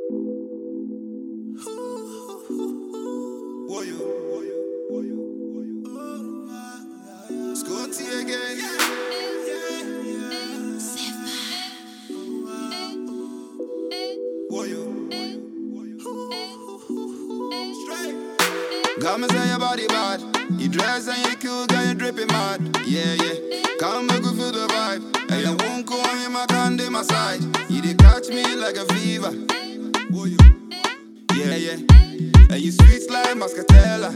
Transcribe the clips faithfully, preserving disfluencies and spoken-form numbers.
Scotty again. Got me say your body bad. You dress and you cool, got you dripping mad. Yeah, yeah. Come make me feel the vibe. And you won't go on my hand in my side. You did catch me like a fever. Yeah, yeah. And you sweet like Muscatella.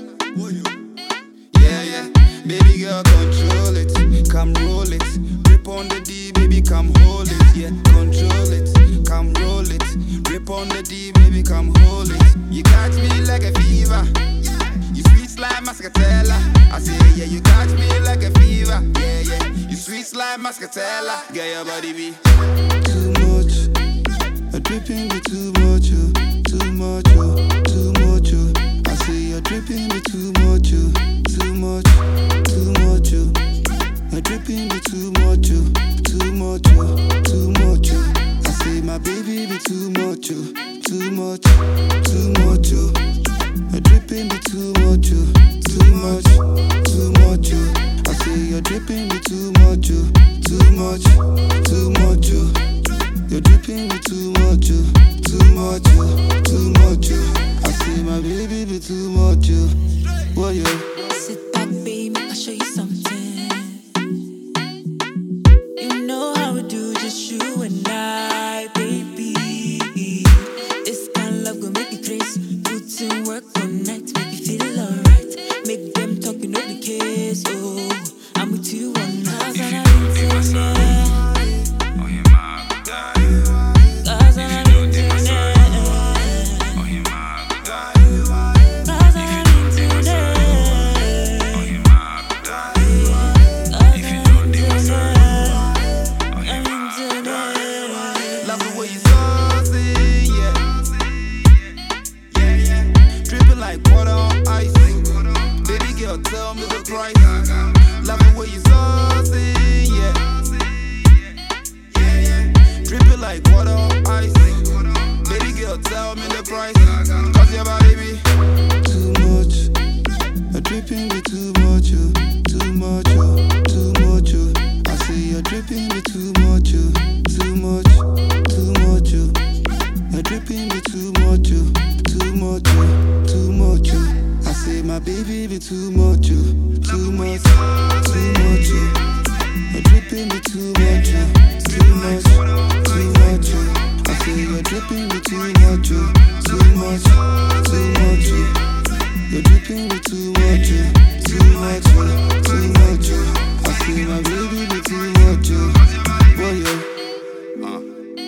Yeah, yeah. Baby girl, control it. Come roll it. Rip on the D, baby, come hold it. Yeah, control it. Come roll it. Rip on the D, baby, come hold it. You catch me like a fever. You sweet like Muscatella. I say, yeah, you catch me like a fever. Yeah, yeah. You sweet like Muscatella. Get your body be too much. A dripping be too much, oh. Too much, oh. Too much, oh. I say you're dripping be too much, oh. Too much, too much, oh. A dripping be too much, oh. Too much, oh. Too much, oh. I say my baby be too much, oh. Too much, too much, oh. A dripping be too much, oh. Too much, too much, oh. I say you're dripping be too much, oh. Too much, too much, oh. You're dripping be too much, oh. Too much, oh. Too much, oh. I say my baby be too much, oh. What you? Sit back, baby, I'll show you something. You know how we do, just you and I, baby. This kind of love gon' make you crazy. Put in work all night, make you feel alright. Make them talk, you know the case. Oh, I'm with you all night. If you don't be my side, oh yeah, my God. If you don't be my side, oh yeah, my God. If you don't be my side, oh yeah, my God. If you don't be my side, oh yeah, my God. Love the way you saucy, yeah. Yeah, yeah. Dripping like water on ice. Baby girl, tell me the price. Love the way you saucy, yeah. Yeah, yeah. Dripping like water on ice. Baby girl, tell me the price. Cause your body be too much. A dripping be too much, oh. Too much, oh. Too much, oh. I say you're dripping be too much, oh. Too much, too much, oh. A dripping be too much, oh. Too much, oh. Too much, oh. I say my baby be too much, oh. Too much, too much, oh. A dripping be too much, oh. Too much, too much, oh. I say you're dripping be too much, oh. Too much, too much, oh. You're dripping be too much, oh. Too much, oh. Too much, oh. I say my baby be too much, oh. Boy, yeah. Uh.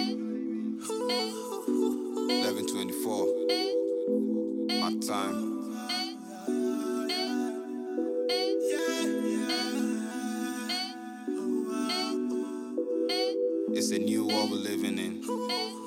eleven twenty-four. My time. It's a new world we're living in.